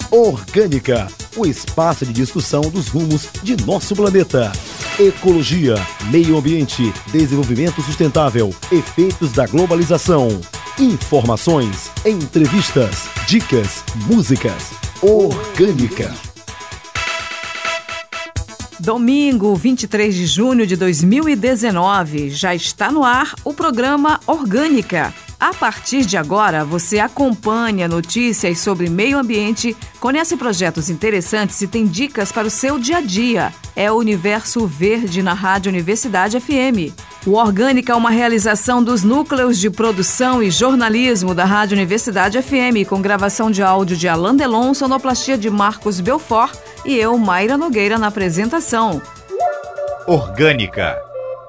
Orgânica, o espaço de discussão dos rumos de nosso planeta. Ecologia, meio ambiente, desenvolvimento sustentável, efeitos da globalização. Informações, entrevistas, dicas, músicas. Orgânica. Domingo, 23 de junho de 2019, já está no ar o programa Orgânica. A partir de agora, você acompanha notícias sobre meio ambiente, conhece projetos interessantes e tem dicas para o seu dia a dia. É o Universo Verde na Rádio Universidade FM. O Orgânica é uma realização dos núcleos de produção e jornalismo da Rádio Universidade FM, com gravação de áudio de Alain Delon, sonoplastia de Marcos Belfort e eu, Mayra Nogueira, na apresentação. Orgânica.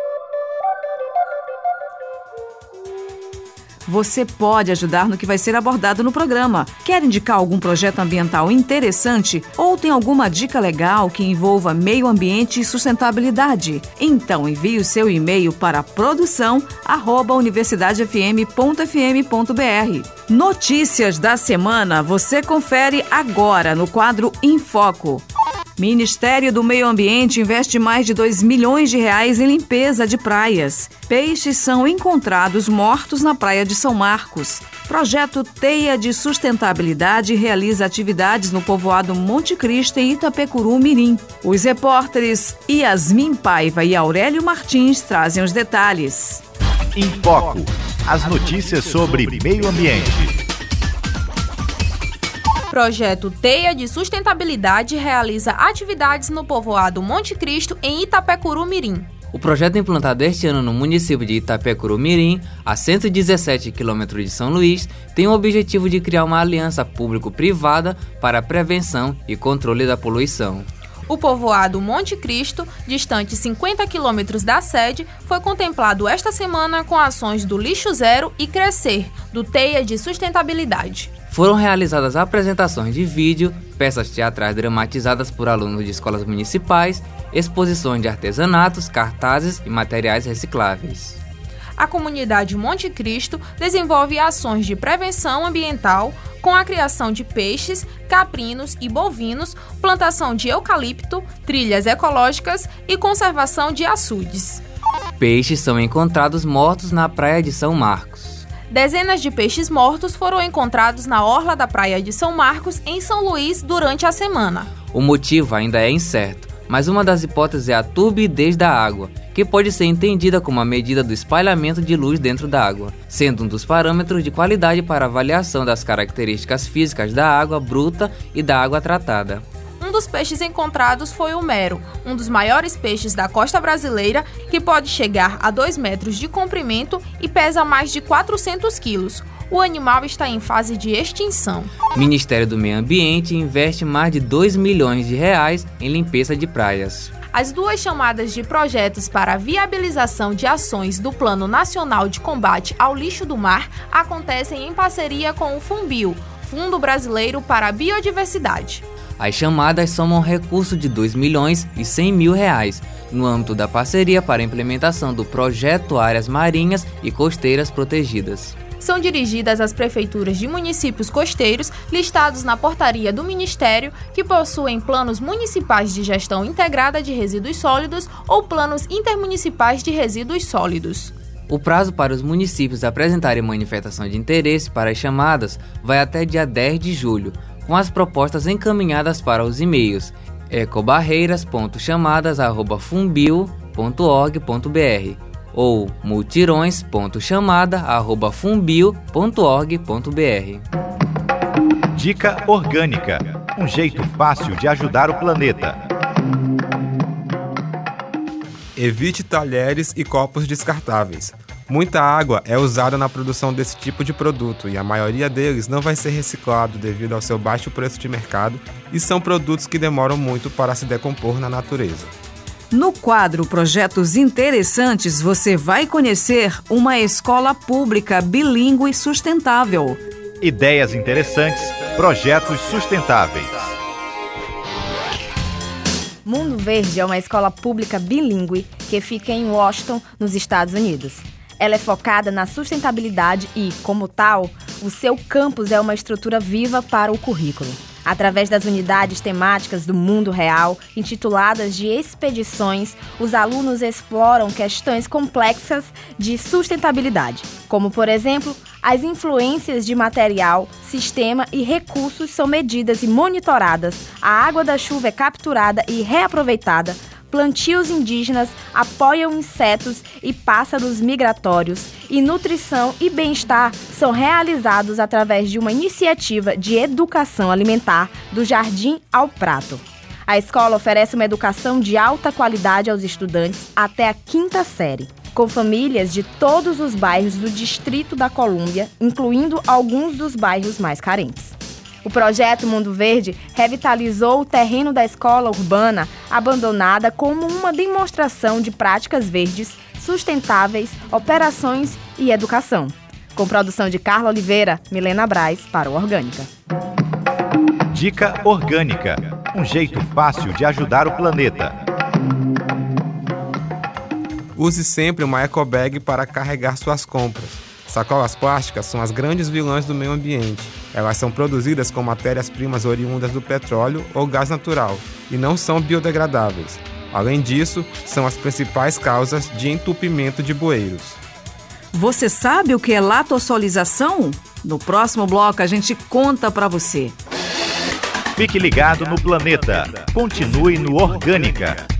Você pode ajudar no que vai ser abordado no programa. Quer indicar algum projeto ambiental interessante ou tem alguma dica legal que envolva meio ambiente e sustentabilidade? Então envie o seu e-mail para produção@universidadefm.fm.br. Notícias da semana você confere agora no quadro Em Foco. Ministério do Meio Ambiente investe mais de R$2 milhões em limpeza de praias. Peixes são encontrados mortos na praia de São Marcos. Projeto Teia de Sustentabilidade realiza atividades no povoado Monte Cristo em Itapecuru Mirim. Os repórteres Yasmin Paiva e Aurélio Martins trazem os detalhes. Em Foco, as notícias sobre meio ambiente. Projeto Teia de Sustentabilidade realiza atividades no povoado Monte Cristo, em Itapecuru Mirim. O projeto implantado este ano no município de Itapecuru Mirim, a 117 km de São Luís, tem o objetivo de criar uma aliança público-privada para a prevenção e controle da poluição. O povoado Monte Cristo, distante 50 quilômetros da sede, foi contemplado esta semana com ações do Lixo Zero e Crescer, do Teia de Sustentabilidade. Foram realizadas apresentações de vídeo, peças teatrais dramatizadas por alunos de escolas municipais, exposições de artesanatos, cartazes e materiais recicláveis. A comunidade Monte Cristo desenvolve ações de prevenção ambiental com a criação de peixes, caprinos e bovinos, plantação de eucalipto, trilhas ecológicas e conservação de açudes. Peixes são encontrados mortos na praia de São Marcos. Dezenas de peixes mortos foram encontrados na orla da praia de São Marcos, em São Luís, durante a semana. O motivo ainda é incerto, mas uma das hipóteses é a turbidez da água, que pode ser entendida como a medida do espalhamento de luz dentro da água, sendo um dos parâmetros de qualidade para avaliação das características físicas da água bruta e da água tratada. Um dos peixes encontrados foi o mero, um dos maiores peixes da costa brasileira, que pode chegar a 2 metros de comprimento e pesa mais de 400 quilos. O animal está em fase de extinção. O Ministério do Meio Ambiente investe mais de R$2 milhões em limpeza de praias. As duas chamadas de projetos para a viabilização de ações do Plano Nacional de Combate ao Lixo do Mar acontecem em parceria com o FUNBIO, Fundo Brasileiro para a Biodiversidade. As chamadas somam um recurso de R$2 milhões e R$100 mil no âmbito da parceria para a implementação do projeto Áreas Marinhas e Costeiras Protegidas. São dirigidas às prefeituras de municípios costeiros listados na portaria do Ministério que possuem planos municipais de gestão integrada de resíduos sólidos ou planos intermunicipais de resíduos sólidos. O prazo para os municípios apresentarem manifestação de interesse para as chamadas vai até dia 10 de julho, com as propostas encaminhadas para os e-mails ecobarreiras.chamadas@fumbio.org.br ou multirões.chamada@fumbio.org.br. Dica Orgânica, um jeito fácil de ajudar o planeta. Evite talheres e copos descartáveis. Muita água é usada na produção desse tipo de produto e a maioria deles não vai ser reciclado devido ao seu baixo preço de mercado e são produtos que demoram muito para se decompor na natureza. No quadro Projetos Interessantes, você vai conhecer uma escola pública bilíngue sustentável. Ideias interessantes, projetos sustentáveis. Mundo Verde é uma escola pública bilíngue que fica em Washington, nos Estados Unidos. Ela é focada na sustentabilidade e, como tal, o seu campus é uma estrutura viva para o currículo. Através das unidades temáticas do mundo real, intituladas de expedições, os alunos exploram questões complexas de sustentabilidade, como, por exemplo, as influências de material, sistema e recursos são medidas e monitoradas, a água da chuva é capturada e reaproveitada, plantios indígenas apoiam insetos e pássaros migratórios e nutrição e bem-estar são realizados através de uma iniciativa de educação alimentar do jardim ao prato. A escola oferece uma educação de alta qualidade aos estudantes até a 5ª série, com famílias de todos os bairros do Distrito da Colômbia, incluindo alguns dos bairros mais carentes. O projeto Mundo Verde revitalizou o terreno da escola urbana abandonada como uma demonstração de práticas verdes, sustentáveis, operações e educação. Com produção de Carla Oliveira, Milena Braz para o Orgânica. Dica Orgânica. Um jeito fácil de ajudar o planeta. Use sempre uma ecobag para carregar suas compras. Sacolas plásticas são as grandes vilãs do meio ambiente. Elas são produzidas com matérias-primas oriundas do petróleo ou gás natural e não são biodegradáveis. Além disso, são as principais causas de entupimento de bueiros. Você sabe o que é latossolização? No próximo bloco a gente conta para você. Fique ligado no Planeta. Continue no Orgânica.